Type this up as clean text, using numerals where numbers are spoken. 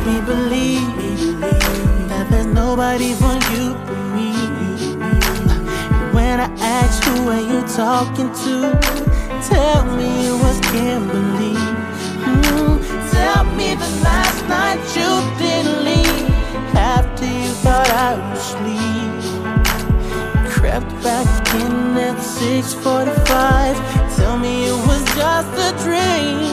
me believe that there's nobody for you but me. When I ask who are you talking to, tell me it was Kimberly. Tell me the last night you didn't leave after you thought I would sleep. Crept back in at 6:45. Tell me it was just a dream.